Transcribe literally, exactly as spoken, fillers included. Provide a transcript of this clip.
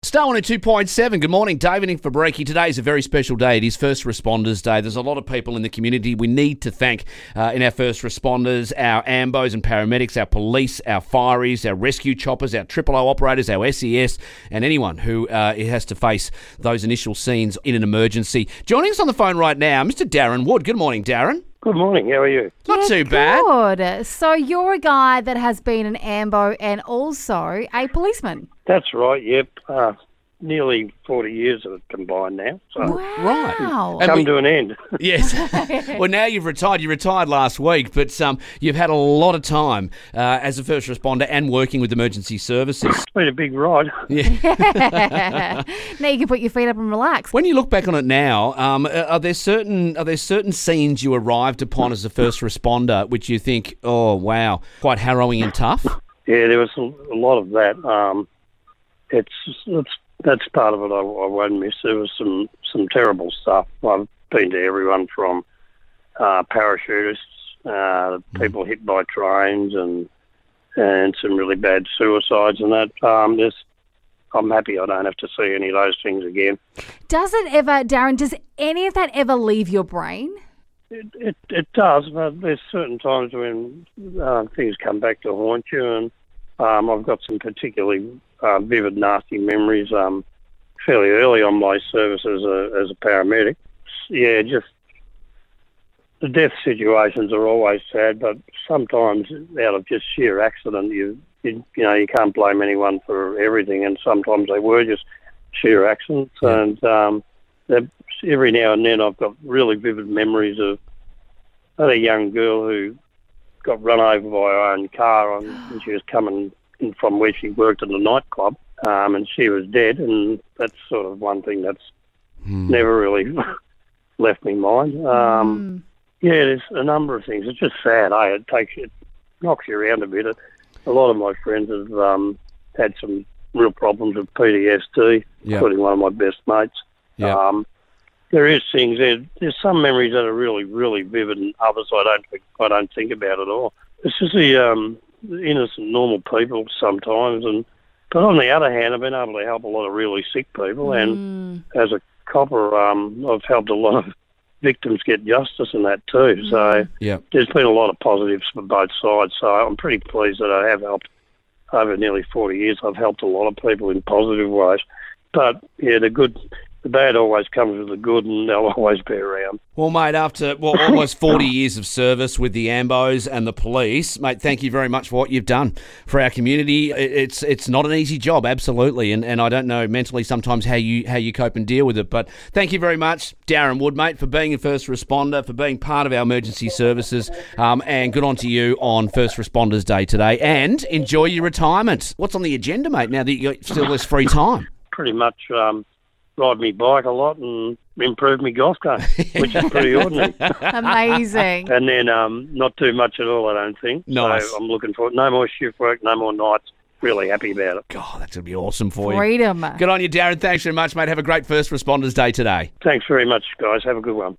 Star one oh two point seven, good morning. David in for Breaky. Today is a very special day. It is First Responders Day. There's a lot of people in the community we need to thank uh, in our first responders, our ambos and paramedics, our police, our fireys, our rescue choppers, our triple O operators, our S E S, and anyone who uh, has to face those initial scenes in an emergency. Joining us on the phone right now, Mister Darren Wood. Good morning, Darren. Good morning. How are you? Not Yeah, too bad. Good. So you're a guy that has been an ambo and also a policeman. That's right, yep. Uh, nearly forty years of it combined now. So Right. Wow. And come we- to an end. Yes. Well, now you've retired. You retired last week, but um, you've had a lot of time uh, as a first responder and working with emergency services. It's been a big ride. Yeah. Now you can put your feet up and relax. When you look back on it now, um, are there certain are there certain scenes you arrived upon as a first responder which you think, oh wow, quite harrowing and tough? Yeah, there was a, a lot of that. Um, it's, it's that's part of it I, I won't miss. There was some, some terrible stuff. I've been to everyone from uh, parachutists, uh, people hit by trains, and and some really bad suicides and that. Um, there's, I'm happy I don't have to see any of those things again. Does it ever, Darren, does any of that ever leave your brain? It, it, it does, but there's certain times when uh, things come back to haunt you, and um, I've got some particularly uh, vivid, nasty memories um, fairly early on my service as a, as a paramedic. Yeah, just the death situations are always sad, but sometimes out of just sheer accident, you you, you know, you can't blame anyone for everything, and sometimes they were just sheer accidents, Yeah. and um, every now and then I've got really vivid memories of I had a young girl who got run over by her own car on, and she was coming in from where she worked in the nightclub, um, and she was dead, and that's sort of one thing that's Hmm. never really left me mind. Um, Yeah, there's a number of things. It's just sad, eh? It takes you, it knocks you around a bit. It, a lot of my friends have um, had some real problems with P T S D, Yeah. including one of my best mates. Yeah. Um, there is things there. There's some memories that are really, really vivid, and others I don't think I don't think about at all. It's just the, um, the innocent, normal people sometimes, and but on the other hand, I've been able to help a lot of really sick people, and as a copper, um, I've helped a lot of victims get justice in that too. So Yeah. there's been a lot of positives for both sides. So I'm pretty pleased that I have helped over nearly forty years. I've helped a lot of people in positive ways. But yeah, the good, the bad always comes with the good, and they'll always be around. Well, mate, after well almost forty years of service with the Ambos and the police, mate, thank you very much for what you've done for our community. It- It's it's not an easy job, absolutely, and and I don't know mentally sometimes how you how you cope and deal with it. But thank you very much, Darren Wood, mate, for being a first responder, for being part of our emergency services, um, and good on to you on First Responders Day today. And enjoy your retirement. What's on the agenda, mate? Now that you got still this free time. Pretty much um, ride me bike a lot and improve my golf game, which is pretty ordinary. Amazing. And then um, not too much at all, I don't think. Nice. So I'm looking for no more shift work, no more nights. Really happy about it. God, that's gonna be awesome for you. Freedom. Good on you, Darren. Thanks very much, mate. Have a great First Responders Day today. Thanks very much, guys. Have a good one.